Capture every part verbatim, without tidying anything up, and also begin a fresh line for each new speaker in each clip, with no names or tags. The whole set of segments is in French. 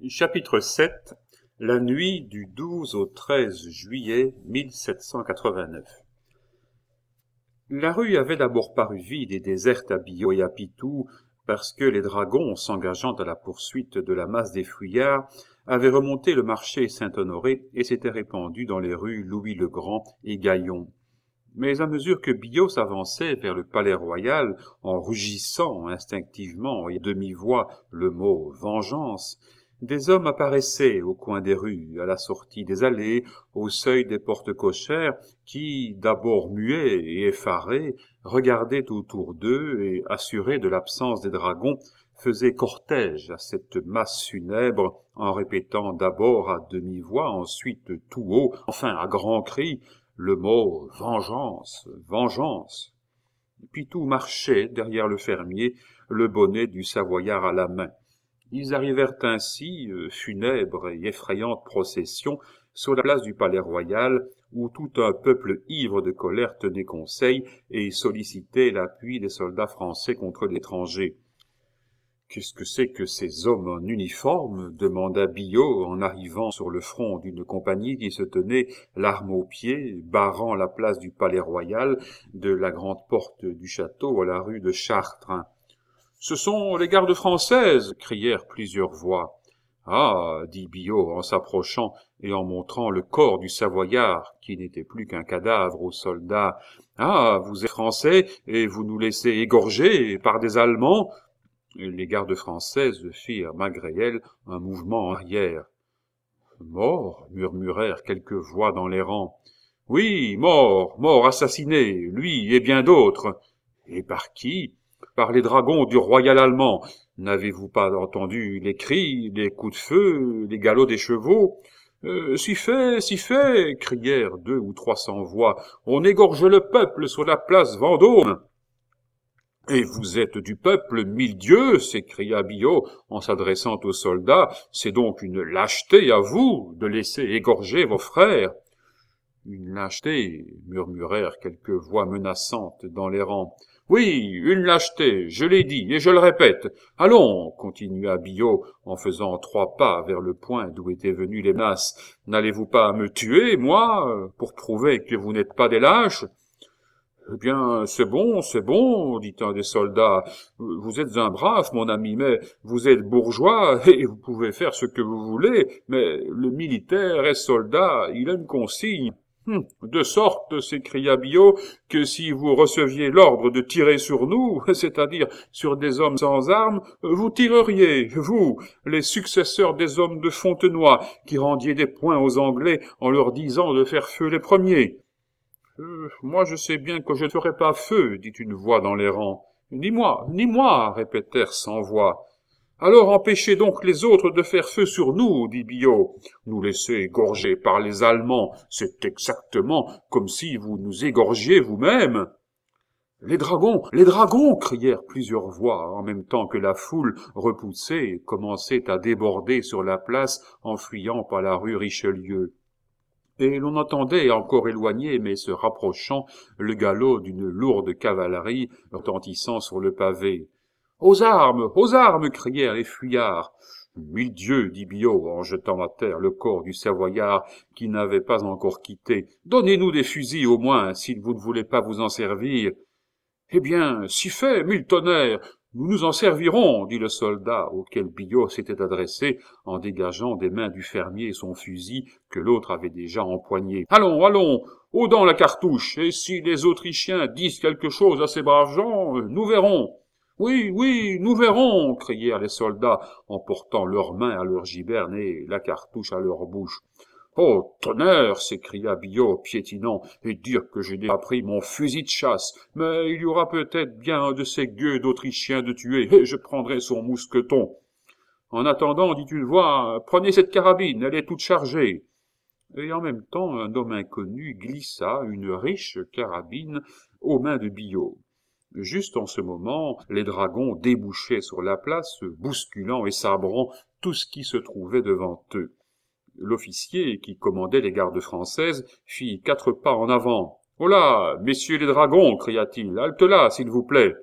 Chapitre sept. La nuit du douze au treize juillet mille sept cent quatre-vingt-neuf. La rue avait d'abord paru vide et déserte à Biot et à Pitou, parce que les dragons, s'engageant à la poursuite de la masse des fuyards, avaient remonté le marché Saint-Honoré et s'étaient répandus dans les rues Louis-le-Grand et Gaillon. Mais à mesure que Biot s'avançait vers le palais royal, en rugissant instinctivement et à demi-voix le mot « vengeance », des hommes apparaissaient au coin des rues, à la sortie des allées, au seuil des portes cochères, qui, d'abord muets et effarés, regardaient autour d'eux et, assurés de l'absence des dragons, faisaient cortège à cette masse funèbre en répétant d'abord à demi-voix, ensuite tout haut, enfin à grands cris, le mot « vengeance, vengeance ». Puis tout marchait derrière le fermier, le bonnet du Savoyard à la main. Ils arrivèrent ainsi, euh, funèbre et effrayante procession, sur la place du Palais-Royal, où tout un peuple ivre de colère tenait conseil et sollicitait l'appui des soldats français contre l'étranger. « Qu'est-ce que c'est que ces hommes en uniforme » demanda Biot en arrivant sur le front d'une compagnie qui se tenait, l'arme au pied, barrant la place du Palais-Royal, de la grande porte du château à la rue de Chartres. « Ce sont les gardes françaises » crièrent plusieurs voix. « Ah » dit Biot en s'approchant et en montrant le corps du Savoyard, qui n'était plus qu'un cadavre aux soldats. « Ah, vous êtes français et vous nous laissez égorger par des Allemands ?» Les gardes françaises firent, malgré elles, un mouvement en arrière. « Mort » murmurèrent quelques voix dans les rangs. « Oui, mort, mort, assassiné, lui et bien d'autres. »« Et par qui ?»« Par les dragons du royal allemand. N'avez-vous pas entendu les cris, les coups de feu, les galops des chevaux ?»« Euh, si fait, si fait » crièrent deux ou trois cents voix. « On égorge le peuple sur la place Vendôme. » « Et vous êtes du peuple, mille dieux !» s'écria Biot en s'adressant aux soldats. « C'est donc une lâcheté à vous de laisser égorger vos frères. » « Une lâcheté » murmurèrent quelques voix menaçantes dans les rangs. « Oui, une lâcheté, je l'ai dit et je le répète. Allons, continua Biot en faisant trois pas vers le point d'où étaient venues les menaces. N'allez-vous pas me tuer, moi, pour prouver que vous n'êtes pas des lâches ? » « Eh bien, c'est bon, c'est bon, dit un des soldats. Vous êtes un brave, mon ami, mais vous êtes bourgeois et vous pouvez faire ce que vous voulez, mais le militaire est soldat, il a une consigne. Hum, de sorte, s'écria Biot, que si vous receviez l'ordre de tirer sur nous, c'est-à-dire sur des hommes sans armes, vous tireriez, vous, les successeurs des hommes de Fontenoy, qui rendiez des points aux Anglais en leur disant de faire feu les premiers. Euh, « Moi, je sais bien que je ne ferai pas feu, » dit une voix dans les rangs. « Ni moi, ni moi, » répétèrent cent voix. « Alors empêchez donc les autres de faire feu sur nous, » dit Biot. « Nous laisser égorger par les Allemands, c'est exactement comme si vous nous égorgiez vous-même. »« Les dragons, les dragons » crièrent plusieurs voix, en même temps que la foule, repoussée, commençait à déborder sur la place en fuyant par la rue Richelieu. Et l'on entendait, encore éloigné, mais se rapprochant, le galop d'une lourde cavalerie retentissant sur le pavé. « Aux armes, aux armes » crièrent les fuyards. « Mille dieux » dit Biot en jetant à terre le corps du Savoyard qui n'avait pas encore quitté. « Donnez-nous des fusils au moins, si vous ne voulez pas vous en servir. »« Eh bien, si fait, mille tonnerres, nous nous en servirons, » dit le soldat auquel Biot s'était adressé en dégageant des mains du fermier son fusil que l'autre avait déjà empoigné. « Allons, allons, haut dans la cartouche, et si les Autrichiens disent quelque chose à ces braves gens, nous verrons. »« Oui, oui, nous verrons » crièrent les soldats en portant leurs mains à leurs gibernes et la cartouche à leur bouche. « Oh, tonnerre » s'écria Biot, piétinant, « et dire que j'ai déjà pris mon fusil de chasse, mais il y aura peut-être bien un de ces gueux d'Autrichiens de tuer, et je prendrai son mousqueton. » En attendant, dit une voix, « Prenez cette carabine, elle est toute chargée. » Et en même temps, un homme inconnu glissa une riche carabine aux mains de Biot. Juste en ce moment, les dragons débouchaient sur la place, bousculant et sabrant tout ce qui se trouvait devant eux. L'officier, qui commandait les gardes françaises, fit quatre pas en avant. « Oh là, messieurs les dragons » cria-t-il, « halte là, s'il vous plaît !»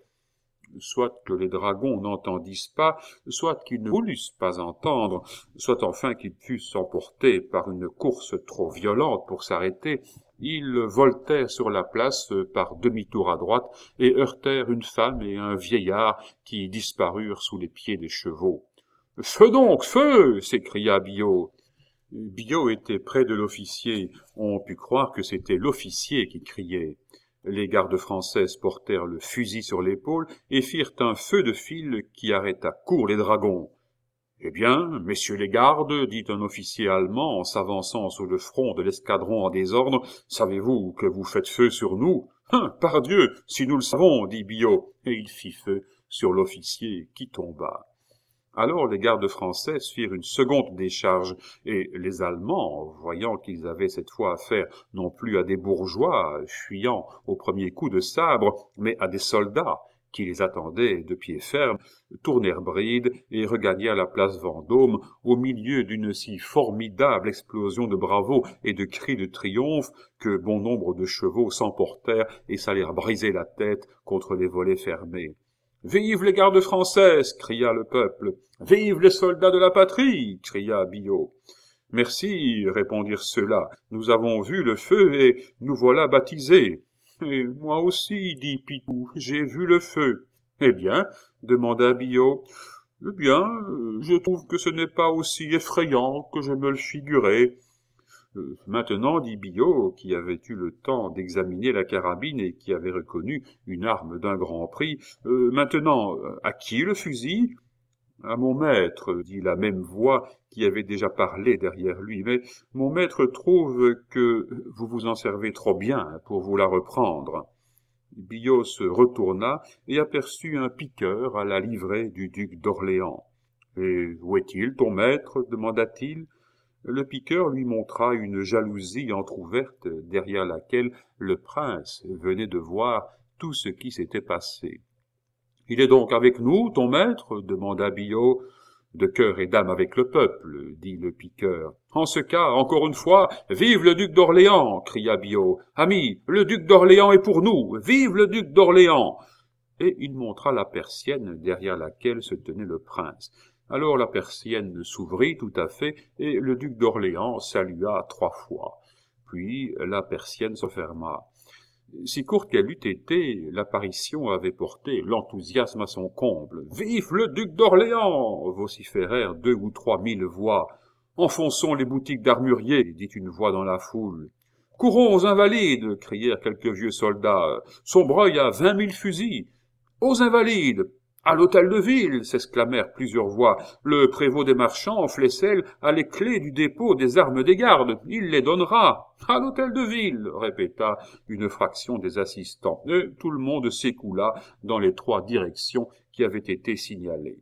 soit que les dragons n'entendissent pas, soit qu'ils ne voulussent pas entendre, soit enfin qu'ils fussent emportés par une course trop violente pour s'arrêter, ils voltèrent sur la place par demi-tour à droite et heurtèrent une femme et un vieillard qui disparurent sous les pieds des chevaux. « Feu donc, feu !» s'écria Billaud. Billaud était près de l'officier. On put croire que c'était l'officier qui criait. Les gardes françaises portèrent le fusil sur l'épaule et firent un feu de fil qui arrêta court les dragons. « Eh bien, messieurs les gardes, dit un officier allemand en s'avançant sur le front de l'escadron en désordre, savez-vous que vous faites feu sur nous ? Hein, pardieu, si nous le savons, dit Billaud, et il fit feu sur l'officier qui tomba. Alors les gardes françaises firent une seconde décharge, et les Allemands, voyant qu'ils avaient cette fois affaire non plus à des bourgeois fuyant au premier coup de sabre, mais à des soldats qui les attendaient de pied ferme, tournèrent bride et regagnèrent la place Vendôme au milieu d'une si formidable explosion de bravos et de cris de triomphe que bon nombre de chevaux s'emportèrent et s'allèrent briser la tête contre les volets fermés. « Vive les gardes françaises !» cria le peuple. « Vive les soldats de la patrie !» cria Billaud. « Merci, répondirent ceux-là. Nous avons vu le feu et nous voilà baptisés. »« Et moi aussi, dit Pitou, j'ai vu le feu. »« Eh bien, demanda Billaud. »« Eh bien, je trouve que ce n'est pas aussi effrayant que je me le figurais. » Euh, maintenant, dit Billaud, qui avait eu le temps d'examiner la carabine et qui avait reconnu une arme d'un grand prix, euh, « Maintenant, à qui le fusil ?»« À mon maître, dit la même voix qui avait déjà parlé derrière lui, mais mon maître trouve que vous vous en servez trop bien pour vous la reprendre. » Billaud se retourna et aperçut un piqueur à la livrée du duc d'Orléans. « Et où est-il, ton maître ?» demanda-t-il. Le piqueur lui montra une jalousie entr'ouverte derrière laquelle le prince venait de voir tout ce qui s'était passé. « Il est donc avec nous, ton maître ?» demanda Billaud. « De cœur et d'âme avec le peuple, » dit le piqueur. « En ce cas, encore une fois, vive le duc d'Orléans » cria Billaud. « Amis, le duc d'Orléans est pour nous. Vive le duc d'Orléans » Et il montra la persienne derrière laquelle se tenait le prince. Alors la persienne s'ouvrit tout à fait, et le duc d'Orléans salua trois fois. Puis la persienne se ferma. Si courte qu'elle eût été, l'apparition avait porté l'enthousiasme à son comble. « Vive le duc d'Orléans » vociférèrent deux ou trois mille voix. « Enfonçons les boutiques d'armuriers » dit une voix dans la foule. « Courons aux Invalides » crièrent quelques vieux soldats. « Sombreuil a vingt mille fusils !»« Aux Invalides !»« À l'hôtel de ville !» s'exclamèrent plusieurs voix. « Le prévôt des marchands, Flessel, a les clés du dépôt des armes des gardes. Il les donnera. »« À l'hôtel de ville !» répéta une fraction des assistants. Et tout le monde s'écoula dans les trois directions qui avaient été signalées.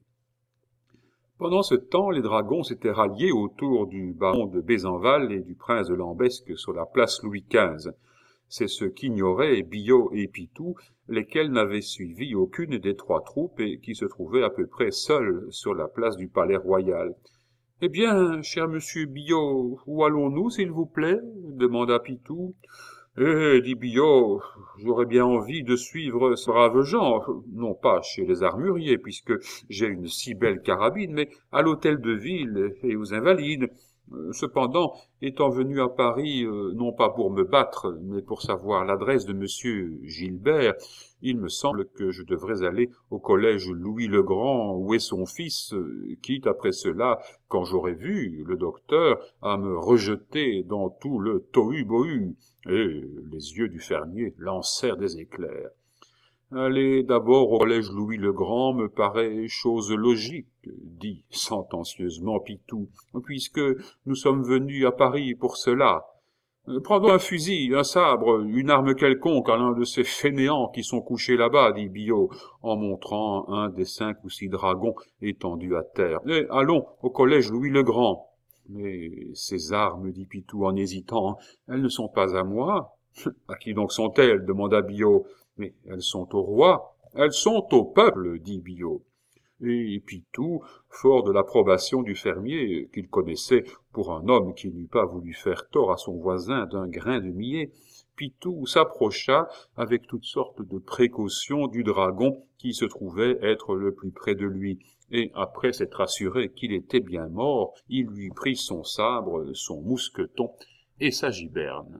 Pendant ce temps, les dragons s'étaient ralliés autour du baron de Bézenval et du prince de Lambesc sur la place Louis quinze. C'est ce qu'ignoraient Billaud et Pitou, lesquels n'avaient suivi aucune des trois troupes et qui se trouvaient à peu près seuls sur la place du Palais Royal. « Eh bien, cher monsieur Billaud, où allons-nous, s'il vous plaît ?» demanda Pitou. « Eh, dit Billaud, j'aurais bien envie de suivre ce brave gens, non pas chez les armuriers, puisque j'ai une si belle carabine, mais à l'hôtel de ville et aux Invalides. Cependant, étant venu à Paris, euh, non pas pour me battre, mais pour savoir l'adresse de monsieur Gilbert, il me semble que je devrais aller au collège Louis-le-Grand, où est son fils, euh, quitte après cela, quand j'aurai vu le docteur, à me rejeter dans tout le tohu-bohu. » Et les yeux du fermier lancèrent des éclairs. Aller d'abord au collège Louis-le-Grand me paraît chose logique, dit sentencieusement Pitou, puisque nous sommes venus à Paris pour cela. Prends un fusil, un sabre, une arme quelconque à l'un de ces fainéants qui sont couchés là-bas, dit Billaud, en montrant un des cinq ou six dragons étendus à terre. Et allons au collège Louis-le-Grand. Mais ces armes, dit Pitou en hésitant, elles ne sont pas à moi. À qui donc sont-elles? Demanda Billaud. Mais elles sont au roi, elles sont au peuple, dit Billaud. Et Pitou, fort de l'approbation du fermier, qu'il connaissait pour un homme qui n'eût pas voulu faire tort à son voisin d'un grain de millet, Pitou s'approcha avec toutes sortes de précautions du dragon qui se trouvait être le plus près de lui, et après s'être assuré qu'il était bien mort, il lui prit son sabre, son mousqueton et sa giberne.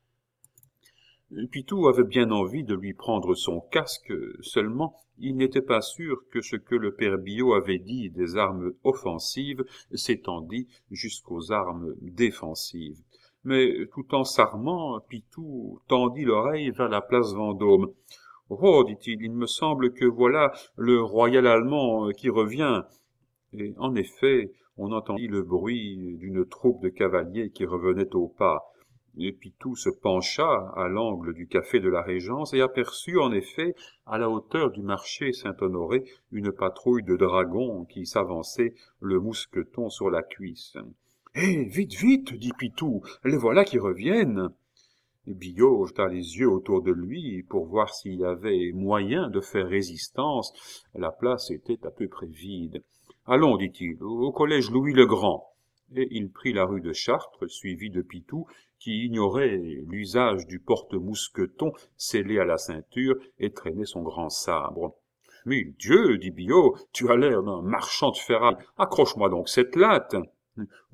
Pitou avait bien envie de lui prendre son casque, seulement il n'était pas sûr que ce que le père Biot avait dit des armes offensives s'étendît jusqu'aux armes défensives. Mais tout en s'armant, Pitou tendit l'oreille vers la place Vendôme. « Oh, dit-il, il me semble que voilà le royal allemand qui revient. » Et en effet, on entendit le bruit d'une troupe de cavaliers qui revenait au pas. Et Pitou se pencha à l'angle du café de la Régence et aperçut en effet, à la hauteur du marché Saint-Honoré, une patrouille de dragons qui s'avançait, le mousqueton sur la cuisse. « Hé, vite, vite, dit Pitou, les voilà qui reviennent !» Biot jeta les yeux autour de lui pour voir s'il y avait moyen de faire résistance. La place était à peu près vide. « Allons, dit-il, au collège Louis-le-Grand. » Et il prit la rue de Chartres, suivi de Pitou, qui ignorait l'usage du porte-mousqueton scellé à la ceinture et traînait son grand sabre. « Mille Dieu, dit Biot, tu as l'air d'un marchand de ferraille. Accroche-moi donc cette latte. »« Où ?»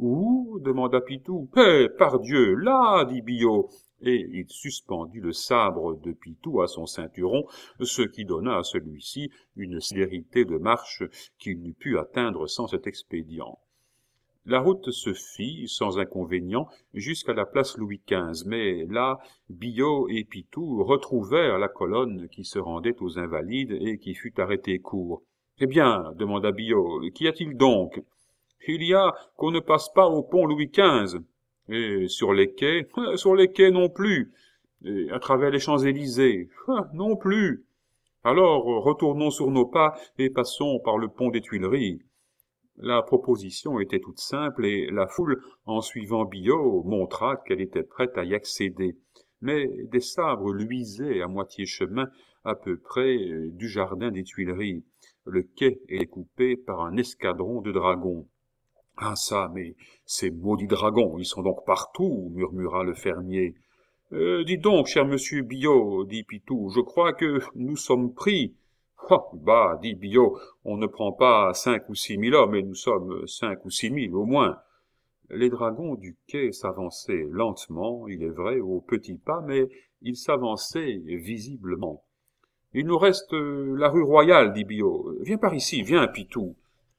demanda Pitou. « Eh, pardieu, là, dit Biot. » Et il suspendit le sabre de Pitou à son ceinturon, ce qui donna à celui-ci une célérité de marche qu'il n'eût pu atteindre sans cet expédient. La route se fit, sans inconvénient, jusqu'à la place Louis quinze, mais là, Biot et Pitou retrouvèrent la colonne qui se rendait aux Invalides et qui fut arrêtée court. « Eh bien, demanda Biot, qu'y a-t-il donc ?»« Il y a qu'on ne passe pas au pont Louis quinze. »« Et sur les quais ?»« Sur les quais non plus. »« Et à travers les Champs-Élysées ?»« Non plus. »« Alors, retournons sur nos pas et passons par le pont des Tuileries. » La proposition était toute simple et la foule, en suivant Biot, montra qu'elle était prête à y accéder. Mais des sabres luisaient à moitié chemin, à peu près du jardin des Tuileries. Le quai était coupé par un escadron de dragons. « Ah ça, mais ces maudits dragons, ils sont donc partout, » murmura le fermier. Euh, « Dis donc, cher monsieur Biot, dit Pitou, je crois que nous sommes pris. »« Ah, bah, dit Biot, on ne prend pas cinq ou six mille hommes, et nous sommes cinq ou six mille au moins. » Les dragons du quai s'avançaient lentement, il est vrai, au petit pas, mais ils s'avançaient visiblement. « Il nous reste la rue Royale, dit Biot. Viens par ici, viens, Pitou. »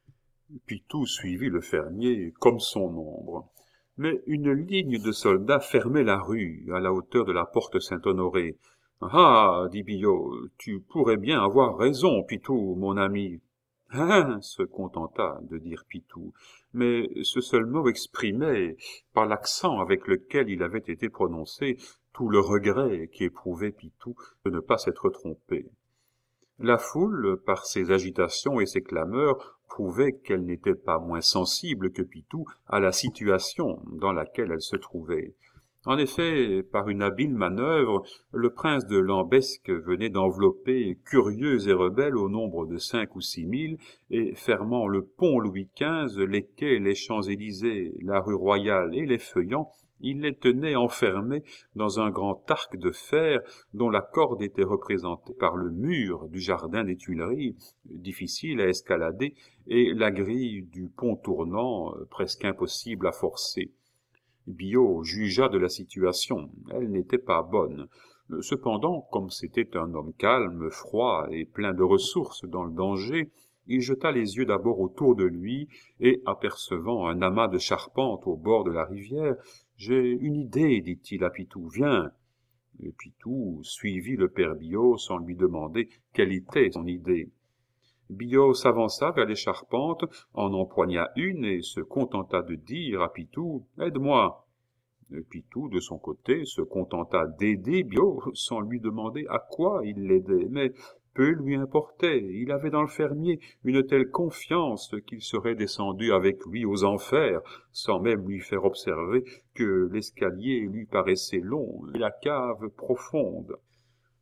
Pitou suivit le fermier comme son ombre. Mais une ligne de soldats fermait la rue, à la hauteur de la porte Saint-Honoré. « Ah, dit Biot, tu pourrais bien avoir raison, Pitou, mon ami. »« Hein, se contenta de dire Pitou, mais ce seul mot exprimait, par l'accent avec lequel il avait été prononcé, tout le regret qu'éprouvait Pitou de ne pas s'être trompé. La foule, par ses agitations et ses clameurs, prouvait qu'elle n'était pas moins sensible que Pitou à la situation dans laquelle elle se trouvait. En effet, par une habile manœuvre, le prince de Lambesc venait d'envelopper curieux et rebelles au nombre de cinq ou six mille, et fermant le pont Louis quinze, les quais, les Champs-Élysées, la rue Royale et les Feuillants, il les tenait enfermés dans un grand arc de fer dont la corde était représentée par le mur du jardin des Tuileries, difficile à escalader, et la grille du pont tournant, presque impossible à forcer. Biot jugea de la situation, elle n'était pas bonne. Cependant, comme c'était un homme calme, froid et plein de ressources dans le danger, il jeta les yeux d'abord autour de lui, et apercevant un amas de charpentes au bord de la rivière, « J'ai une idée, dit-il à Pitou, viens. » Et Pitou suivit le père Biot sans lui demander quelle était son idée. Biot s'avança vers les charpentes, en empoigna une et se contenta de dire à Pitou « Aide-moi !» Pitou, de son côté, se contenta d'aider Biot sans lui demander à quoi il l'aidait, mais peu lui importait, il avait dans le fermier une telle confiance qu'il serait descendu avec lui aux enfers, sans même lui faire observer que l'escalier lui paraissait long et la cave profonde.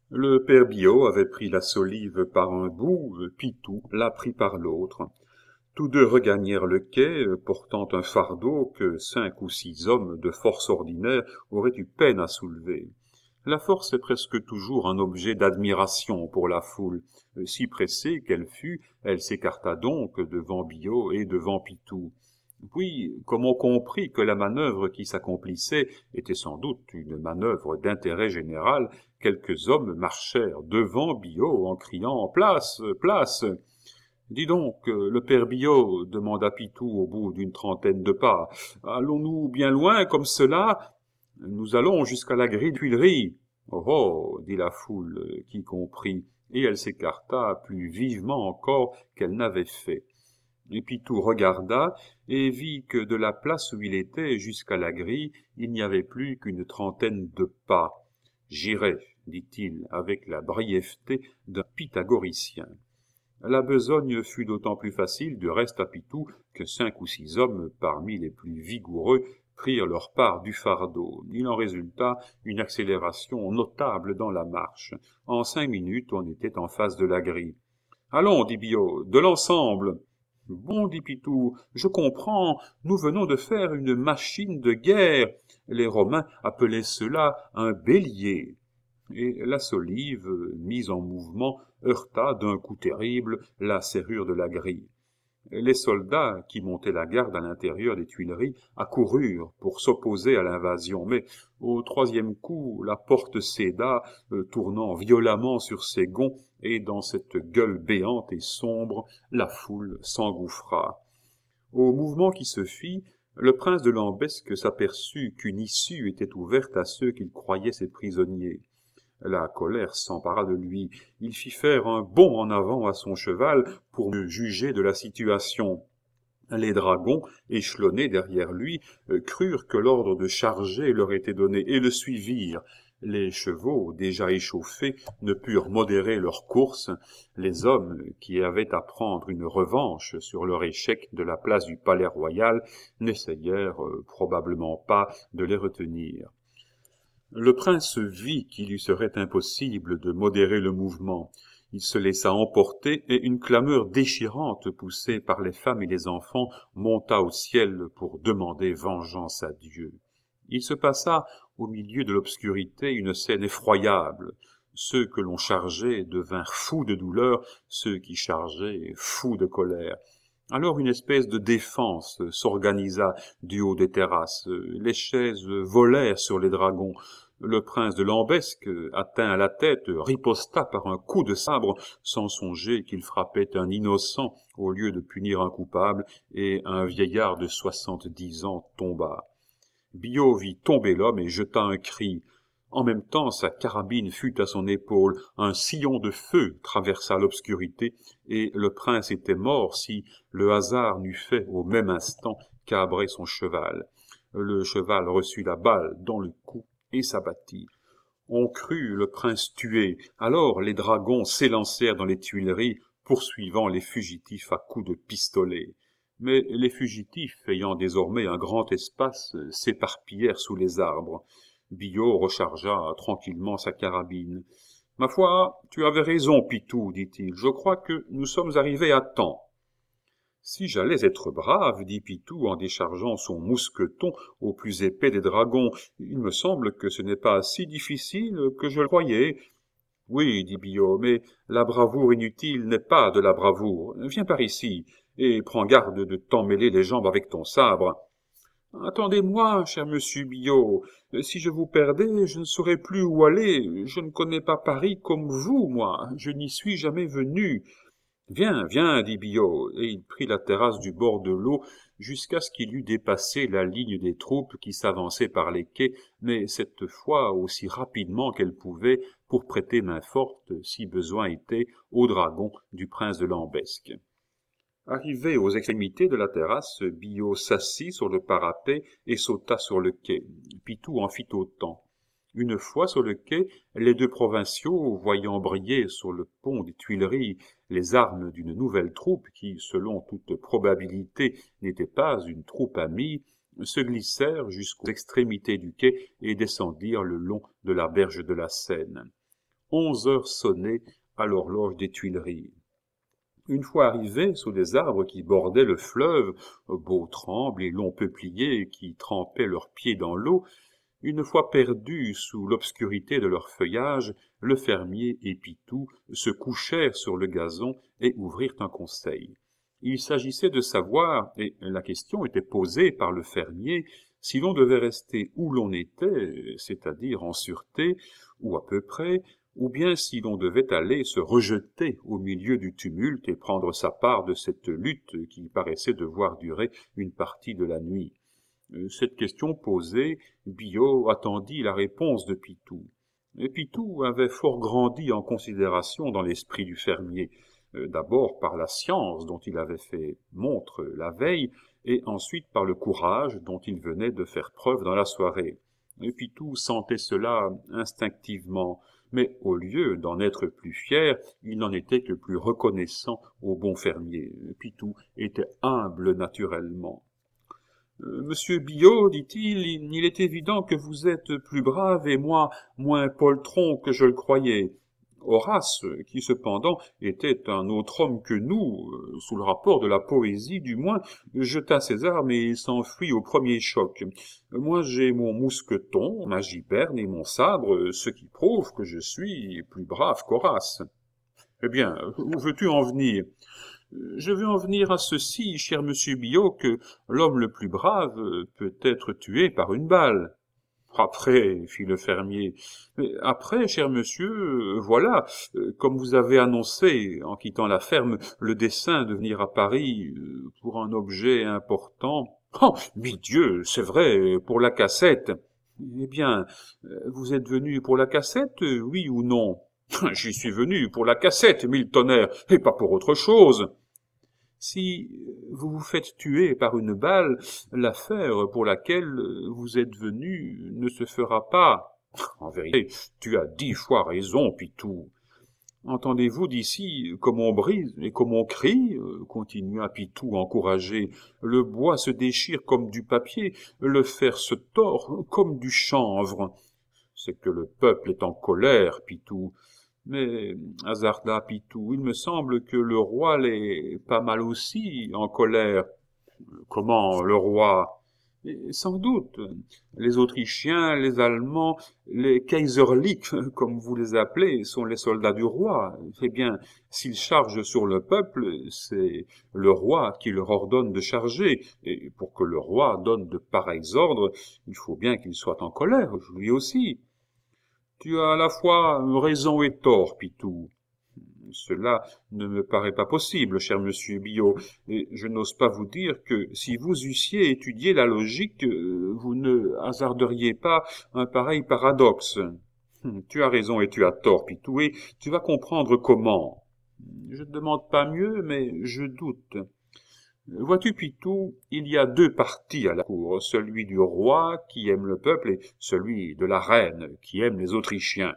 Le père Biot avait pris la solive par un bout, Pitou l'a pris par l'autre. Tous deux regagnèrent le quai, portant un fardeau que cinq ou six hommes de force ordinaire auraient eu peine à soulever. La force est presque toujours un objet d'admiration pour la foule. Si pressée qu'elle fut, elle s'écarta donc devant Biot et devant Pitou. Puis, comme on comprit que la manœuvre qui s'accomplissait était sans doute une manœuvre d'intérêt général, quelques hommes marchèrent devant Biot en criant « Place, place !» « Dis donc, le père Biot, demanda Pitou au bout d'une trentaine de pas, allons-nous bien loin comme cela ? Nous allons jusqu'à la grille de Tuileries. Oh oh, dit la foule, qui comprit, et elle s'écarta plus vivement encore qu'elle n'avait fait. Et Pitou regarda et vit que de la place où il était jusqu'à la grille, il n'y avait plus qu'une trentaine de pas. J'irai, dit-il, avec la brièveté d'un pythagoricien. La besogne fut d'autant plus facile du reste à Pitou que cinq ou six hommes parmi les plus vigoureux prirent leur part du fardeau. Il en résulta une accélération notable dans la marche. En cinq minutes, on était en face de la grille. « Allons, dit Biot, de l'ensemble !»« Bon, dit Pitou, je comprends, nous venons de faire une machine de guerre. Les Romains appelaient cela un bélier. » Et la solive, mise en mouvement, heurta d'un coup terrible la serrure de la grille. Les soldats, qui montaient la garde à l'intérieur des Tuileries, accoururent pour s'opposer à l'invasion, mais au troisième coup, la porte céda, euh, tournant violemment sur ses gonds, et dans cette gueule béante et sombre, la foule s'engouffra. Au mouvement qui se fit, le prince de Lambesc s'aperçut qu'une issue était ouverte à ceux qu'il croyait ses prisonniers. La colère s'empara de lui. Il fit faire un bond en avant à son cheval pour mieux juger de la situation. Les dragons, échelonnés derrière lui, euh, crurent que l'ordre de charger leur était donné et le suivirent. Les chevaux, déjà échauffés, ne purent modérer leur course. Les hommes, qui avaient à prendre une revanche sur leur échec de la place du palais royal, n'essayèrent euh, probablement pas de les retenir. Le prince vit qu'il lui serait impossible de modérer le mouvement. Il se laissa emporter et une clameur déchirante poussée par les femmes et les enfants monta au ciel pour demander vengeance à Dieu. Il se passa au milieu de l'obscurité une scène effroyable. Ceux que l'on chargeait devinrent fous de douleur, ceux qui chargeaient fous de colère. Alors une espèce de défense s'organisa du haut des terrasses. Les chaises volèrent sur les dragons. Le prince de Lambesc, atteint à la tête, riposta par un coup de sabre, sans songer qu'il frappait un innocent au lieu de punir un coupable, et un vieillard de soixante-dix ans tomba. Biot vit tomber l'homme et jeta un cri. En même temps, sa carabine fut à son épaule, un sillon de feu traversa l'obscurité, et le prince était mort si le hasard n'eût fait au même instant cabrer son cheval. Le cheval reçut la balle dans le cou et s'abattit. On crut le prince tué. Alors les dragons s'élancèrent dans les Tuileries, poursuivant les fugitifs à coups de pistolet. Mais les fugitifs, ayant désormais un grand espace, s'éparpillèrent sous les arbres. Biot rechargea tranquillement sa carabine. « Ma foi, tu avais raison, Pitou, dit-il. Je crois que nous sommes arrivés à temps. »« Si j'allais être brave, dit Pitou en déchargeant son mousqueton au plus épais des dragons, il me semble que ce n'est pas si difficile que je le croyais. »« Oui, dit Biot, mais la bravoure inutile n'est pas de la bravoure. Viens par ici, et prends garde de t'emmêler les jambes avec ton sabre. »« Attendez-moi, cher monsieur Biot. Si je vous perdais, je ne saurais plus où aller. Je ne connais pas Paris comme vous, moi. Je n'y suis jamais venu. »« Viens, viens, dit Biot, et il prit la terrasse du bord de l'eau jusqu'à ce qu'il eût dépassé la ligne des troupes qui s'avançaient par les quais, mais cette fois aussi rapidement qu'elle pouvait pour prêter main forte, si besoin était, aux dragons du prince de Lambesc. Arrivé aux extrémités de la terrasse, Biot s'assit sur le parapet et sauta sur le quai. Pitou en fit autant. Une fois sur le quai, les deux provinciaux, voyant briller sur le pont des Tuileries les armes d'une nouvelle troupe qui, selon toute probabilité, n'était pas une troupe amie, se glissèrent jusqu'aux extrémités du quai et descendirent le long de la berge de la Seine. Onze heures sonnaient à l'horloge des Tuileries. Une fois arrivés sous les arbres qui bordaient le fleuve, beaux trembles et longs peupliers qui trempaient leurs pieds dans l'eau, une fois perdus sous l'obscurité de leur feuillage, le fermier et Pitou se couchèrent sur le gazon et ouvrirent un conseil. Il s'agissait de savoir, et la question était posée par le fermier, si l'on devait rester où l'on était, c'est-à-dire en sûreté, ou à peu près, ou bien si l'on devait aller se rejeter au milieu du tumulte et prendre sa part de cette lutte qui paraissait devoir durer une partie de la nuit. Cette question posée, Biot attendit la réponse de Pitou. Et Pitou avait fort grandi en considération dans l'esprit du fermier, d'abord par la science dont il avait fait montre la veille, et ensuite par le courage dont il venait de faire preuve dans la soirée. Et Pitou sentait cela instinctivement, mais au lieu d'en être plus fier, il n'en était que plus reconnaissant au bon fermier. Pitou était humble naturellement. Euh, Monsieur Biot, dit-il, il, il est évident que vous êtes plus brave et moi moins poltron que je le croyais. Horace, qui cependant était un autre homme que nous, euh, sous le rapport de la poésie du moins, jeta ses armes et s'enfuit au premier choc. Moi j'ai mon mousqueton, ma giberne et mon sabre, ce qui prouve que je suis plus brave qu'Horace. Eh bien, où veux-tu en venir ? Je veux en venir à ceci, cher monsieur Biot, que l'homme le plus brave peut être tué par une balle. Après, fit le fermier. Après, cher monsieur, voilà, comme vous avez annoncé, en quittant la ferme, le dessein de venir à Paris pour un objet important. Oh, mille dieux, c'est vrai, pour la cassette. Eh bien, vous êtes venu pour la cassette, oui ou non? J'y suis venu pour la cassette, mille tonnerres, et pas pour autre chose. Si vous vous faites tuer par une balle, l'affaire pour laquelle vous êtes venu ne se fera pas. En vérité, tu as dix fois raison, Pitou. Entendez-vous d'ici comme on brise et comme on crie, continua Pitou encouragé. Le bois se déchire comme du papier, le fer se tord comme du chanvre. C'est que le peuple est en colère, Pitou. Mais, hasarda Pitou, il me semble que le roi l'est pas mal aussi en colère. Comment, le roi? Sans doute. Les Autrichiens, les Allemands, les Kaiserlich, comme vous les appelez, sont les soldats du roi. Eh bien, s'ils chargent sur le peuple, c'est le roi qui leur ordonne de charger. Et pour que le roi donne de pareils ordres, il faut bien qu'il soit en colère, lui aussi. Tu as à la fois raison et tort, Pitou. Cela ne me paraît pas possible, cher monsieur Biot, et je n'ose pas vous dire que si vous eussiez étudié la logique, vous ne hasarderiez pas un pareil paradoxe. Tu as raison et tu as tort, Pitou, et tu vas comprendre comment. Je ne demande pas mieux, mais je doute. Vois-tu, Pitou, il y a deux partis à la cour, celui du roi qui aime le peuple et celui de la reine qui aime les Autrichiens.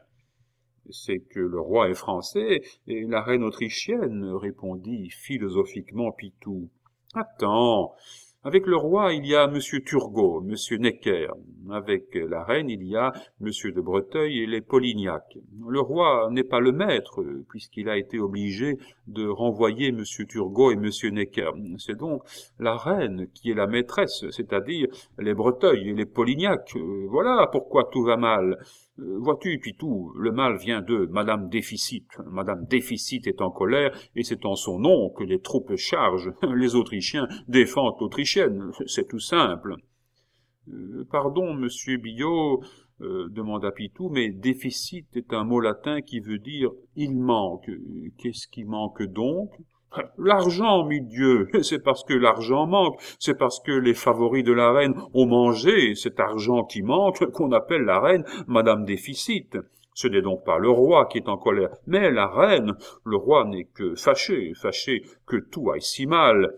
C'est que le roi est français et la reine autrichienne, répondit philosophiquement Pitou. Attends, avec le roi il y a monsieur Turgot, monsieur Necker, avec la reine il y a monsieur de Breteuil et les Polignac. Le roi n'est pas le maître, puisqu'il a été obligé de renvoyer monsieur Turgot et monsieur Necker. C'est donc la reine qui est la maîtresse, c'est-à-dire les Breteuil et les Polignac. Voilà pourquoi tout va mal. Vois-tu, Pitou, le mal vient de Madame Déficit. Madame Déficit est en colère, et c'est en son nom que les troupes chargent. Les Autrichiens défendent l'Autrichienne, c'est tout simple. Euh, pardon, monsieur Biot, euh, demanda Pitou, mais déficit est un mot latin qui veut dire « il manque ». Qu'est-ce qui manque donc ? L'argent, mille dieux, c'est parce que l'argent manque, c'est parce que les favoris de la reine ont mangé cet argent qui manque qu'on appelle la reine Madame Déficit. Ce n'est donc pas le roi qui est en colère, mais la reine. Le roi n'est que fâché, fâché que tout aille si mal.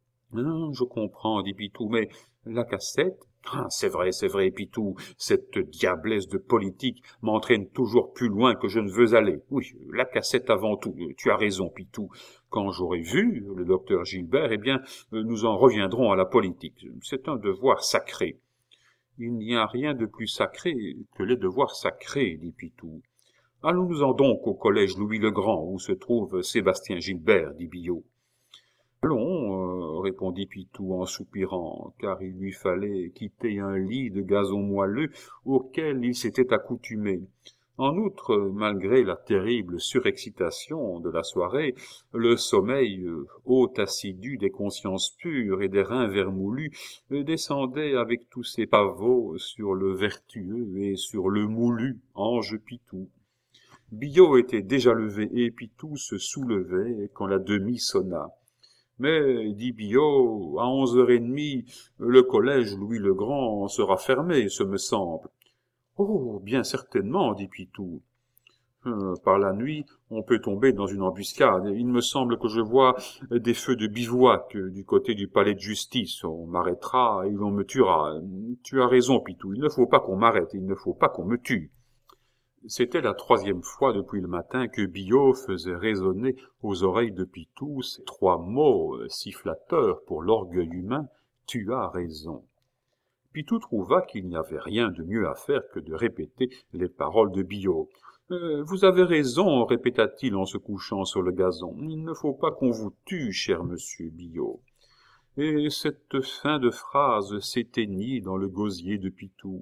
Non, je comprends, dit Pitou, mais la cassette? Ah, c'est vrai, c'est vrai, Pitou, cette diablesse de politique m'entraîne toujours plus loin que je ne veux aller. Oui, la cassette avant tout, tu as raison, Pitou. Quand j'aurai vu le docteur Gilbert, eh bien, nous en reviendrons à la politique. C'est un devoir sacré. Il n'y a rien de plus sacré que les devoirs sacrés, dit Pitou. « Allons-nous-en donc au collège Louis-le-Grand, où se trouve Sébastien Gilbert, » dit Billaud. « Allons, euh, répondit Pitou en soupirant, car il lui fallait quitter un lit de gazon moelleux auquel il s'était accoutumé. En outre, malgré la terrible surexcitation de la soirée, le sommeil, euh, hôte assidu des consciences pures et des reins vermoulus, euh, descendait avec tous ses pavots sur le vertueux et sur le moulu Ange Pitou. Billaud était déjà levé et Pitou se soulevait quand la demie sonna. « Mais, dit Billaud, à onze heures et demie, le collège Louis-le-Grand sera fermé, ce me semble. »« Oh, bien certainement, dit Pitou. Euh, par la nuit, on peut tomber dans une embuscade. Il me semble que je vois des feux de bivouac du côté du palais de justice. On m'arrêtera et l'on me tuera. Tu as raison, Pitou, il ne faut pas qu'on m'arrête, il ne faut pas qu'on me tue. » C'était la troisième fois depuis le matin que Billaud faisait résonner aux oreilles de Pitou ces trois mots si flatteurs pour l'orgueil humain, « tu as raison ». Pitou trouva qu'il n'y avait rien de mieux à faire que de répéter les paroles de Billaud. Euh, « Vous avez raison, répéta-t-il en se couchant sur le gazon. Il ne faut pas qu'on vous tue, cher monsieur Billaud. » Et cette fin de phrase s'éteignit dans le gosier de Pitou.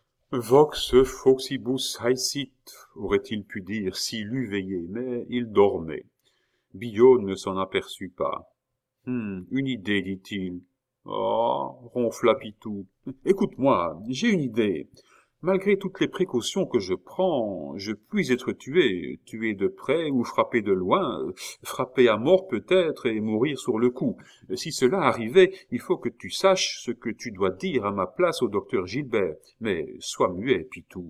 Vox foxibus haesit, aurait-il pu dire s'il eût veillé, mais il dormait. Billaud ne s'en aperçut pas. Hum, une idée, dit-il. Oh, ronfla Pitou. Écoute-moi, j'ai une idée. Malgré toutes les précautions que je prends, je puis être tué, tué de près ou frappé de loin, frappé à mort peut-être et mourir sur le coup. Si cela arrivait, il faut que tu saches ce que tu dois dire à ma place au docteur Gilbert. Mais sois muet, Pitou.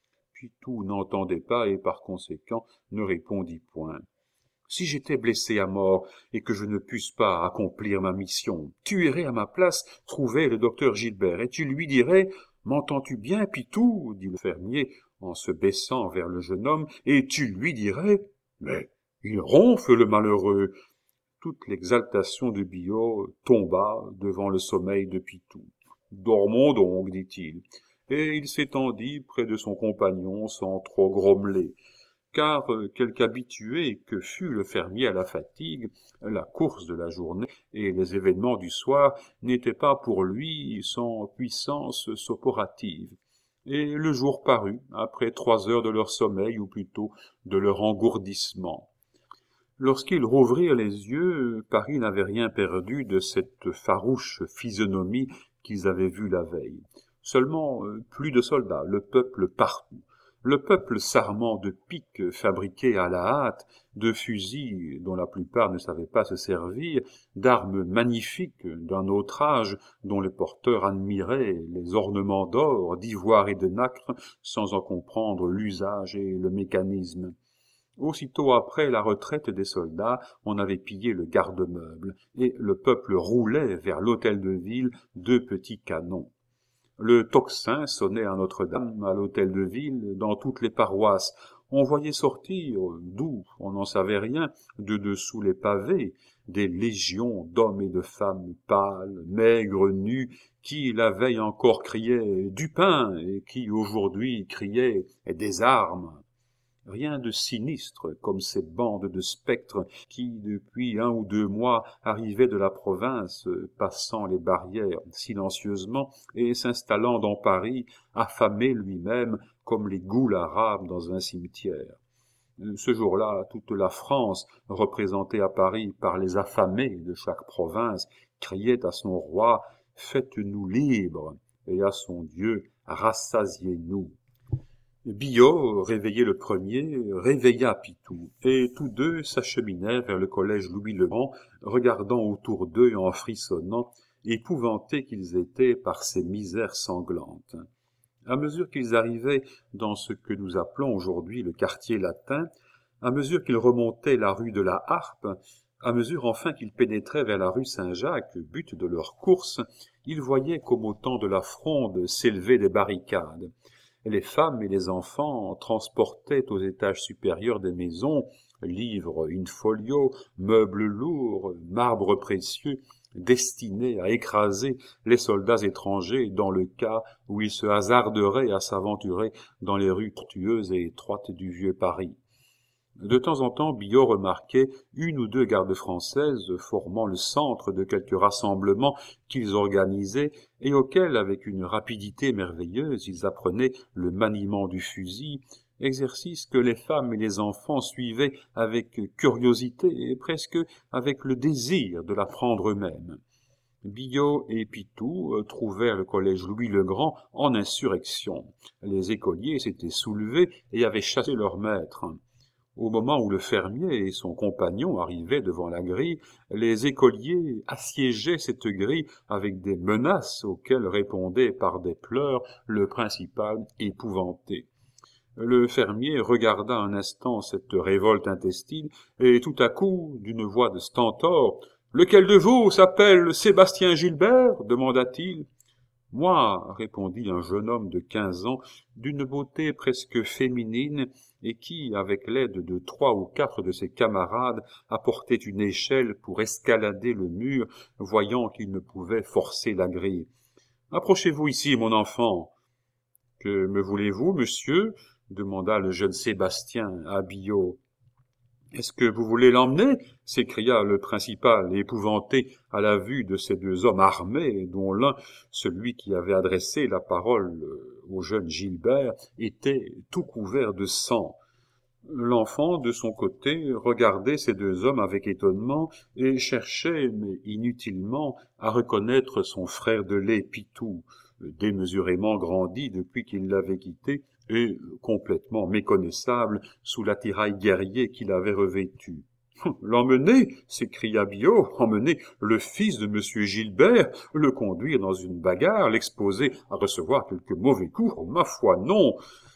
Pitou n'entendait pas et par conséquent ne répondit point. Si j'étais blessé à mort et que je ne pusse pas accomplir ma mission, tu irais à ma place trouver le docteur Gilbert et tu lui dirais « M'entends-tu bien, Pitou ?» dit le fermier en se baissant vers le jeune homme, et tu lui dirais « Mais il ronfle, le malheureux !» Toute l'exaltation de Billaud tomba devant le sommeil de Pitou. « Dormons donc, dit-il, et il s'étendit près de son compagnon sans trop grommeler. Car, quelque habitué que fût le fermier à la fatigue, la course de la journée et les événements du soir n'étaient pas pour lui sans puissance sophorative. Et le jour parut, après trois heures de leur sommeil, ou plutôt de leur engourdissement. Lorsqu'ils rouvrirent les yeux, Paris n'avait rien perdu de cette farouche physionomie qu'ils avaient vue la veille. Seulement, plus de soldats, le peuple partout. Le peuple s'armant de piques fabriquées à la hâte, de fusils dont la plupart ne savaient pas se servir, d'armes magnifiques d'un autre âge dont les porteurs admiraient les ornements d'or, d'ivoire et de nacre sans en comprendre l'usage et le mécanisme. Aussitôt après la retraite des soldats, on avait pillé le garde-meuble, et le peuple roulait vers l'hôtel de ville deux petits canons. Le tocsin sonnait à Notre-Dame, à l'hôtel de ville, dans toutes les paroisses. On voyait sortir, d'où, on n'en savait rien, de dessous les pavés, des légions d'hommes et de femmes pâles, maigres, nus, qui la veille encore criaient « du pain » et qui aujourd'hui criaient « des armes ». Rien de sinistre comme ces bandes de spectres qui, depuis un ou deux mois, arrivaient de la province, passant les barrières silencieusement et s'installant dans Paris, affamés lui-même comme les goules arabes dans un cimetière. Ce jour-là, toute la France, représentée à Paris par les affamés de chaque province, criait à son roi « Faites-nous libres » et à son Dieu « Rassasiez-nous ». Billaud, réveillé le premier, réveilla Pitou, et tous deux s'acheminèrent vers le collège Louis-le-Grand, regardant autour d'eux en frissonnant, épouvantés qu'ils étaient par ces misères sanglantes. À mesure qu'ils arrivaient dans ce que nous appelons aujourd'hui le quartier latin, à mesure qu'ils remontaient la rue de la Harpe, à mesure enfin qu'ils pénétraient vers la rue Saint-Jacques, but de leur course, ils voyaient comme au temps de la Fronde s'élever des barricades. Les femmes et les enfants transportaient aux étages supérieurs des maisons livres in folio, meubles lourds, marbres précieux, destiné à écraser les soldats étrangers dans le cas où ils se hasarderaient à s'aventurer dans les rues tortueuses et étroites du vieux Paris. De temps en temps, Biot remarquait une ou deux gardes françaises formant le centre de quelques rassemblements qu'ils organisaient et auxquels, avec une rapidité merveilleuse, ils apprenaient le maniement du fusil, exercice que les femmes et les enfants suivaient avec curiosité et presque avec le désir de l'apprendre eux-mêmes. Biot et Pitou trouvèrent le collège Louis-le-Grand en insurrection. Les écoliers s'étaient soulevés et avaient chassé leur maître. Au moment où le fermier et son compagnon arrivaient devant la grille, les écoliers assiégeaient cette grille avec des menaces auxquelles répondait par des pleurs le principal épouvanté. Le fermier regarda un instant cette révolte intestine, et tout à coup, d'une voix de stentor, « Lequel de vous s'appelle Sébastien Gilbert ?» demanda-t-il. « Moi, » répondit un jeune homme de quinze ans, d'une beauté presque féminine, et qui, avec l'aide de trois ou quatre de ses camarades, apportait une échelle pour escalader le mur, voyant qu'il ne pouvait forcer la grille. « Approchez-vous ici, mon enfant. »« Que me voulez-vous, monsieur ?» demanda le jeune Sébastien à Biot. « Est-ce que vous voulez l'emmener ?» s'écria le principal, épouvanté à la vue de ces deux hommes armés, dont l'un, celui qui avait adressé la parole au jeune Gilbert, était tout couvert de sang. L'enfant, de son côté, regardait ces deux hommes avec étonnement et cherchait, mais inutilement, à reconnaître son frère de lait Pitou, démesurément grandi depuis qu'il l'avait quitté, et complètement méconnaissable sous l'attirail guerrier qu'il avait revêtu. « L'emmener » s'écria Biot, « emmener le fils de monsieur Gilbert, le conduire dans une bagarre, l'exposer à recevoir quelque mauvais coup, oh, ma foi, non !»«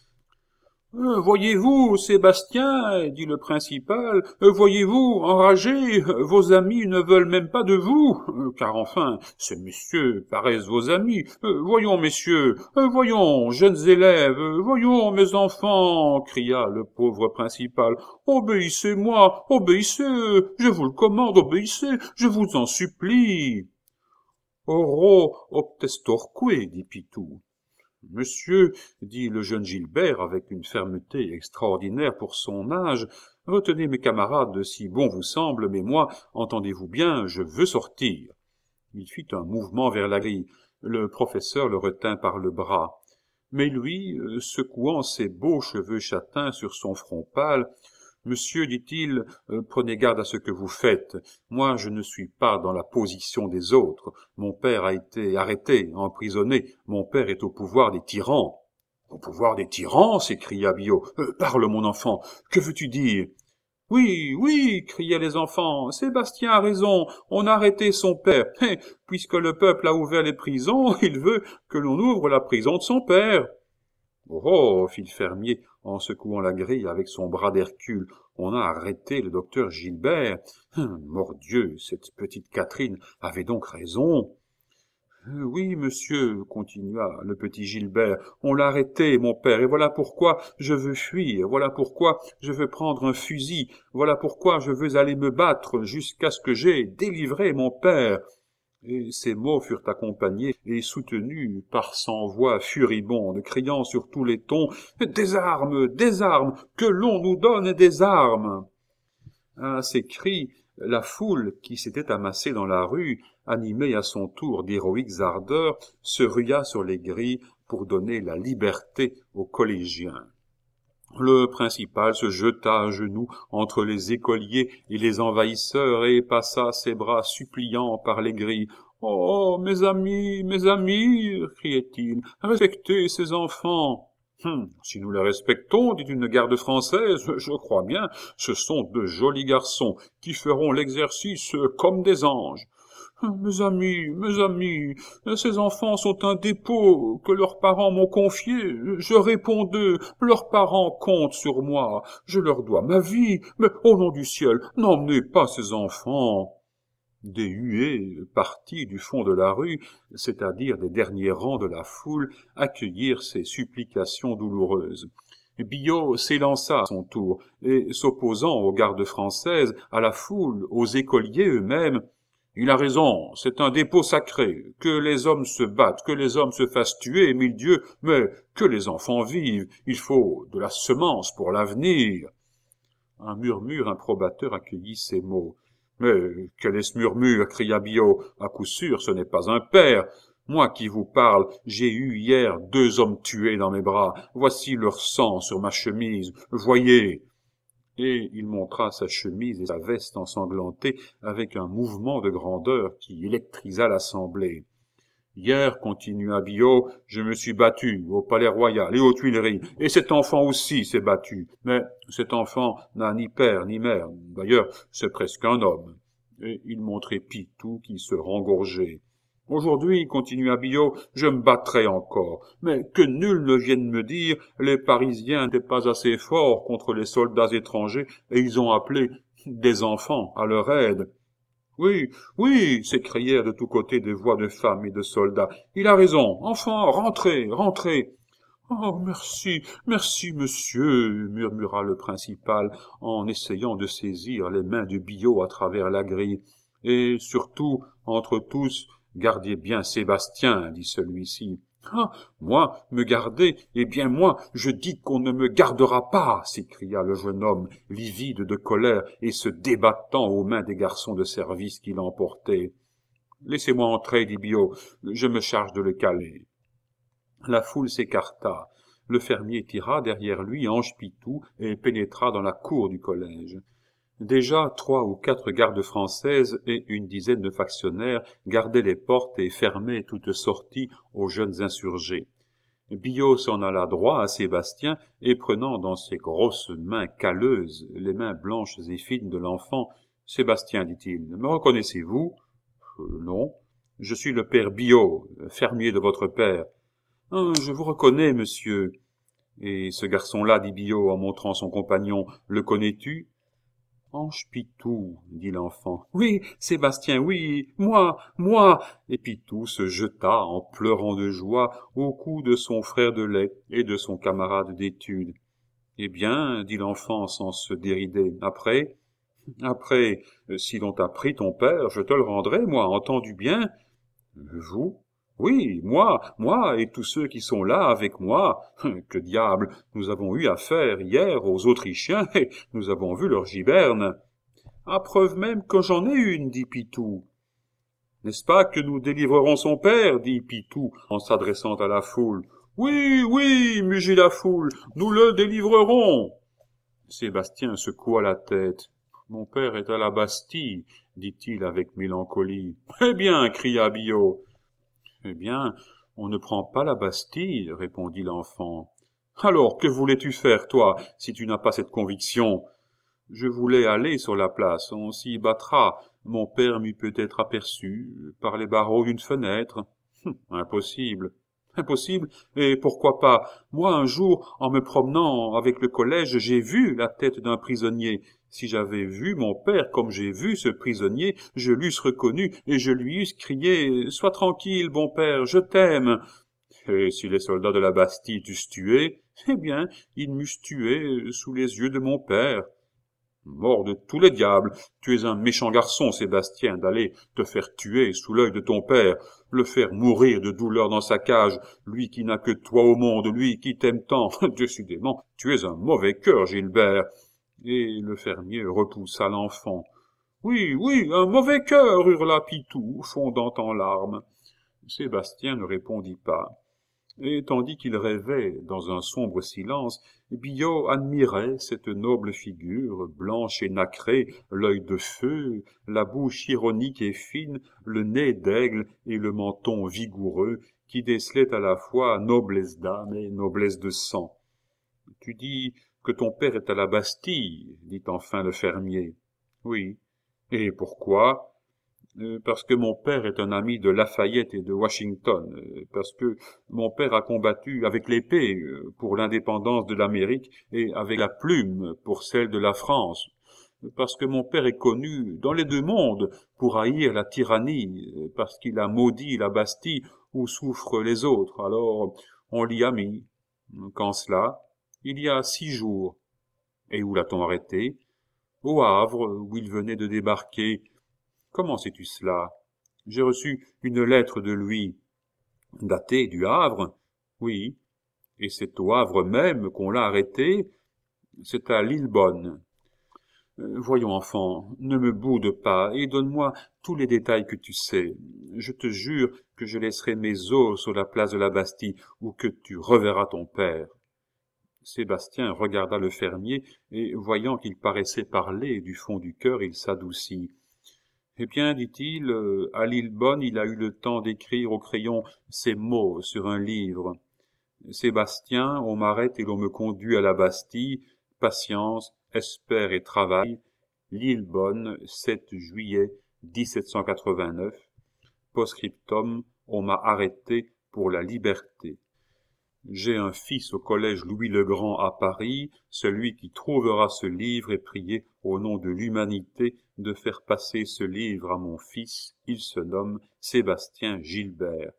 Euh, voyez-vous, Sébastien, dit le principal, euh, voyez-vous, enragé, euh, vos amis ne veulent même pas de vous, euh, car enfin, ces messieurs paraissent vos amis. Euh, voyons, messieurs, euh, voyons, jeunes élèves, euh, voyons, mes enfants, cria le pauvre principal. Obéissez-moi, obéissez, je vous le commande, obéissez, je vous en supplie. Oro obtestorque, dit Pitou. « Monsieur, dit le jeune Gilbert avec une fermeté extraordinaire pour son âge, retenez mes camarades si bon vous semble, mais moi, entendez-vous bien, je veux sortir. » Il fit un mouvement vers la grille. Le professeur le retint par le bras. Mais lui, secouant ses beaux cheveux châtains sur son front pâle, « Monsieur, dit-il, euh, prenez garde à ce que vous faites. Moi, je ne suis pas dans la position des autres. Mon père a été arrêté, emprisonné. Mon père est au pouvoir des tyrans. »« Au pouvoir des tyrans » s'écria Biot. Euh, « Parle, mon enfant. Que veux-tu dire ?»« Oui, oui, criaient les enfants. Sébastien a raison. On a arrêté son père. Et, puisque le peuple a ouvert les prisons, il veut que l'on ouvre la prison de son père. »« Oh, fit le fermier en secouant la grille avec son bras d'Hercule, on a arrêté le docteur Gilbert. Hum, mordieu, cette petite Catherine avait donc raison. Euh, oui, monsieur, continua le petit Gilbert, on l'a arrêté, mon père, et voilà pourquoi je veux fuir, voilà pourquoi je veux prendre un fusil, voilà pourquoi je veux aller me battre jusqu'à ce que j'aie délivré mon père. Et ces mots furent accompagnés et soutenus par cent voix furibondes, criant sur tous les tons « Des armes, des armes, que l'on nous donne des armes !» À ces cris, la foule qui s'était amassée dans la rue, animée à son tour d'héroïques ardeurs, se rua sur les grilles pour donner la liberté aux collégiens. Le principal se jeta à genoux entre les écoliers et les envahisseurs et passa ses bras suppliants par les grilles. « Oh, mes amis, mes amis !» criait-il, « respectez ces enfants !»« Hum, si nous les respectons, dit une garde française, je crois bien, ce sont de jolis garçons qui feront l'exercice comme des anges. » Mes amis, mes amis, ces enfants sont un dépôt que leurs parents m'ont confié. Je réponds d'eux, leurs parents comptent sur moi. Je leur dois ma vie, mais au nom du ciel, n'emmenez pas ces enfants. Des huées partis du fond de la rue, c'est-à-dire des derniers rangs de la foule, accueillirent ces supplications douloureuses. Biot s'élança à son tour, et s'opposant aux gardes françaises, à la foule, aux écoliers eux-mêmes, Il a raison, c'est un dépôt sacré. Que les hommes se battent, que les hommes se fassent tuer, mille dieux, mais que les enfants vivent. Il faut de la semence pour l'avenir. » Un murmure improbateur accueillit ces mots. « Mais quel est ce murmure ?» cria Biot. « À coup sûr, ce n'est pas un père. Moi qui vous parle, j'ai eu hier deux hommes tués dans mes bras. Voici leur sang sur ma chemise. Voyez !» Et il montra sa chemise et sa veste ensanglantée avec un mouvement de grandeur qui électrisa l'assemblée. « Hier, continua Biot, je me suis battu au Palais Royal et aux Tuileries, et cet enfant aussi s'est battu. Mais cet enfant n'a ni père ni mère. D'ailleurs, c'est presque un homme. » Et il montrait Pitou qui se rengorgeait. « Aujourd'hui, continua Biot, je me battrai encore, mais que nul ne vienne me dire, les Parisiens n'étaient pas assez forts contre les soldats étrangers et ils ont appelé des enfants à leur aide. » « Oui, oui, s'écrièrent de tous côtés des voix de femmes et de soldats. Il a raison, enfants, rentrez, rentrez. Oh, merci, merci, monsieur, murmura le principal en essayant de saisir les mains de Biot à travers la grille. Et surtout, entre tous, gardez bien Sébastien, dit celui-ci. Ah, moi, me garder, eh bien moi, je dis qu'on ne me gardera pas, s'écria le jeune homme, livide de colère et se débattant aux mains des garçons de service qui l'emportaient. Laissez-moi entrer, dit Biot, je me charge de le caler. La foule s'écarta. Le fermier tira derrière lui Ange Pitou et pénétra dans la cour du collège. Déjà trois ou quatre gardes françaises et une dizaine de factionnaires gardaient les portes et fermaient toute sortie aux jeunes insurgés. Biot s'en alla droit à Sébastien et prenant dans ses grosses mains calleuses les mains blanches et fines de l'enfant, « Sébastien, dit-il, me reconnaissez-vous ?»« euh, Non, je suis le père Biot, fermier de votre père. »« Ah, je vous reconnais, monsieur. »« Et ce garçon-là, dit Biot en montrant son compagnon, le connais-tu ?»« Ange Pitou, dit l'enfant. « Oui, Sébastien, oui, moi, moi !» Et Pitou se jeta, en pleurant de joie, au cou de son frère de lait et de son camarade d'études. « Eh bien, dit l'enfant sans se dérider, après, après, si l'on t'a pris ton père, je te le rendrai, moi, entends-tu bien ? » ?»« Vous ? Oui, moi, moi et tous ceux qui sont là avec moi. Que diable, nous avons eu affaire hier aux Autrichiens et nous avons vu leur giberne. »« À preuve même que j'en ai une, dit Pitou. »« N'est-ce pas que nous délivrerons son père, dit Pitou en s'adressant à la foule. »« Oui, oui, mugit la foule, nous le délivrerons. » Sébastien secoua la tête. « Mon père est à la Bastille, dit-il avec mélancolie. »« Eh bien, cria Biot. »« Eh bien, on ne prend pas la Bastille, répondit l'enfant. »« Alors, que voulais-tu faire, toi, si tu n'as pas cette conviction ? » ?»« Je voulais aller sur la place, on s'y battra. Mon père m'eût peut-être aperçu, par les barreaux d'une fenêtre. Hum, impossible. Impossible, et pourquoi pas ? Moi, un jour, en me promenant avec le collège, j'ai vu la tête d'un prisonnier. Si j'avais vu mon père comme j'ai vu ce prisonnier, je l'eusse reconnu et je lui eusse crié « Sois tranquille, bon père, je t'aime !» Et si les soldats de la Bastille t'eussent tué, eh bien, ils m'eussent tué sous les yeux de mon père. Mort de tous les diables, tu es un méchant garçon, Sébastien, d'aller te faire tuer sous l'œil de ton père, le faire mourir de douleur dans sa cage, lui qui n'a que toi au monde, lui qui t'aime tant. Décidément, tu es un mauvais cœur, Gilbert. Et le fermier repoussa l'enfant. « Oui, oui, un mauvais cœur !» hurla Pitou, fondant en larmes. Sébastien ne répondit pas. Et tandis qu'il rêvait dans un sombre silence, Biot admirait cette noble figure, blanche et nacrée, l'œil de feu, la bouche ironique et fine, le nez d'aigle et le menton vigoureux, qui décelaient à la fois noblesse d'âme et noblesse de sang. « Tu dis que ton père est à la Bastille, dit enfin le fermier. »« Oui. Et pourquoi ? » Euh, parce que mon père est un ami de Lafayette et de Washington, euh, parce que mon père a combattu avec l'épée euh, pour l'indépendance de l'Amérique et avec la plume pour celle de la France, parce que mon père est connu dans les deux mondes pour haïr la tyrannie, euh, parce qu'il a maudit la Bastille où souffrent les autres, alors on l'y a mis. Quand cela, il y a six jours. Et où l'a-t-on arrêté ? Au Havre, où il venait de débarquer. Comment sais-tu cela? J'ai reçu une lettre de lui, datée du Havre. Oui, et c'est au Havre même qu'on l'a arrêté, c'est à Lillebonne. Euh, voyons, enfant, ne me boude pas et donne-moi tous les détails que tu sais. Je te jure que je laisserai mes os sur la place de la Bastille ou que tu reverras ton père. Sébastien regarda le fermier et, voyant qu'il paraissait parler du fond du cœur, il s'adoucit. Eh bien, dit-il, euh, à Lillebonne, il a eu le temps d'écrire au crayon ces mots sur un livre. Sébastien, on m'arrête et l'on me conduit à la Bastille. Patience, espère et travail. Lillebonne, sept juillet dix-sept cent quatre-vingt-neuf. Post-scriptum, on m'a arrêté pour la liberté. J'ai un fils au collège Louis-le-Grand à Paris. Celui qui trouvera ce livre est prié au nom de l'humanité de faire passer ce livre à mon fils. Il se nomme Sébastien Gilbert.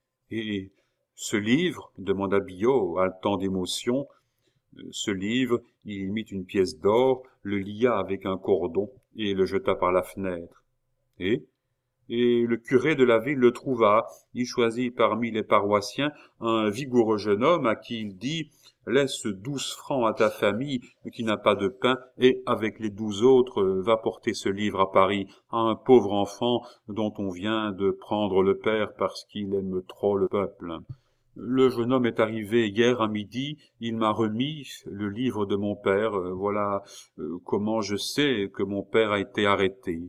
Et ce livre, demanda Biot, haletant d'émotion. Ce livre, il y mit une pièce d'or, le lia avec un cordon et le jeta par la fenêtre. Et Et le curé de la ville le trouva. Il choisit parmi les paroissiens un vigoureux jeune homme à qui il dit « Laisse douze francs à ta famille qui n'a pas de pain et avec les douze autres va porter ce livre à Paris à un pauvre enfant dont on vient de prendre le père parce qu'il aime trop le peuple. » Le jeune homme est arrivé hier à midi, il m'a remis le livre de mon père. Voilà comment je sais que mon père a été arrêté.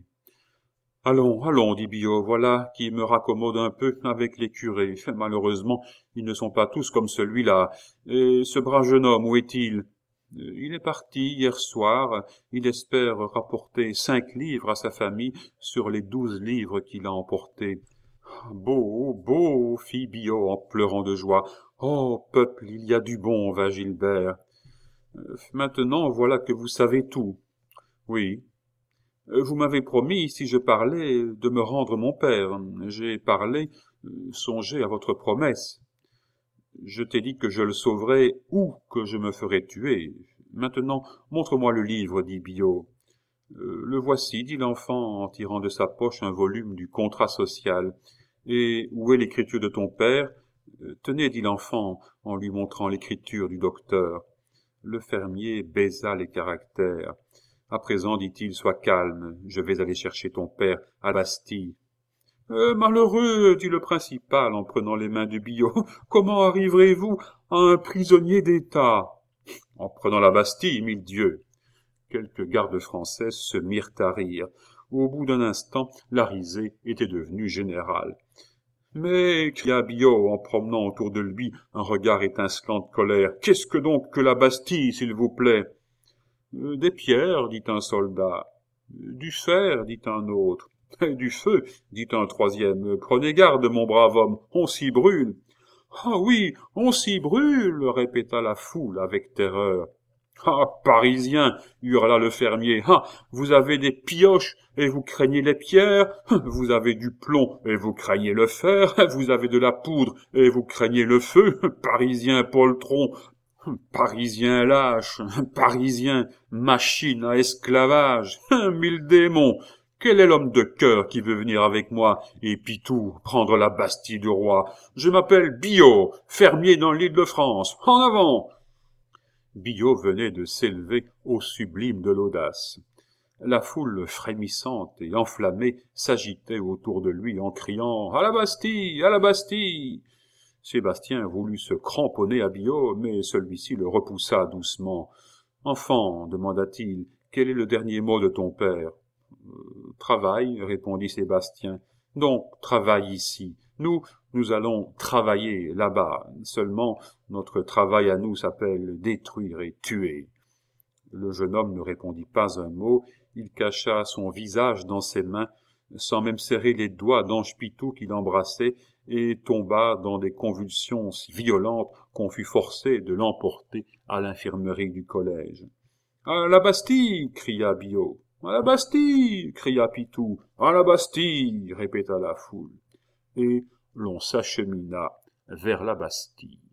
« Allons, allons, dit Biot, voilà qui me raccommode un peu avec les curés. Malheureusement, ils ne sont pas tous comme celui-là. Et ce brave jeune homme, où est-il? Il est parti hier soir. Il espère rapporter cinq livres à sa famille sur les douze livres qu'il a emportés. » « Beau, beau, fit Biot en pleurant de joie. Oh, peuple, il y a du bon, va Gilbert. Maintenant, voilà que vous savez tout. Oui. Vous m'avez promis, si je parlais, de me rendre mon père. J'ai parlé, songez à votre promesse. Je t'ai dit que je le sauverais ou que je me ferais tuer. Maintenant, montre-moi le livre, dit Biot. Euh, le voici, dit l'enfant en tirant de sa poche un volume du contrat social. Et où est l'écriture de ton père? Tenez, dit l'enfant en lui montrant l'écriture du docteur. Le fermier baisa les caractères. À présent, dit-il, sois calme, je vais aller chercher ton père à la Bastille. Euh, malheureux, dit le principal en prenant les mains de Biot, comment arriverez-vous à un prisonnier d'État? En prenant la Bastille, mille dieux. Quelques gardes françaises se mirent à rire. Au bout d'un instant, la risée était devenue générale. « Mais, cria Biot en promenant autour de lui un regard étincelant de colère, qu'est-ce que donc que la Bastille, s'il vous plaît? Euh, des pierres, dit un soldat. Du fer, dit un autre. Du feu, dit un troisième. Prenez garde, mon brave homme, on s'y brûle. Ah oui, on s'y brûle, répéta la foule avec terreur. Ah, Parisien, hurla le fermier, ah, vous avez des pioches et vous craignez les pierres, vous avez du plomb et vous craignez le fer, vous avez de la poudre et vous craignez le feu, Parisien poltron, Parisien lâche, Parisien machine à esclavage, mille démons, quel est l'homme de cœur qui veut venir avec moi et Pitou prendre la Bastille du roi? Je m'appelle Biot, fermier dans l'île de France, en avant! Biot venait de s'élever au sublime de l'audace. La foule frémissante et enflammée s'agitait autour de lui en criant « À la Bastille! À la Bastille !» Sébastien voulut se cramponner à Biot, mais celui-ci le repoussa doucement. « Enfant, demanda-t-il, quel est le dernier mot de ton père ?»« euh, Travail, répondit Sébastien. « Donc, travaille ici. Nous, nous allons travailler là-bas. Seulement, notre travail à nous s'appelle détruire et tuer. » Le jeune homme ne répondit pas un mot. Il cacha son visage dans ses mains, sans même serrer les doigts d'Ange Pitou qui l'embrassait, et tomba dans des convulsions si violentes qu'on fut forcé de l'emporter à l'infirmerie du collège. « À la Bastille !» cria Biot. « À la Bastille !» cria Pitou. « À la Bastille !» répéta la foule. Et l'on s'achemina vers la Bastille.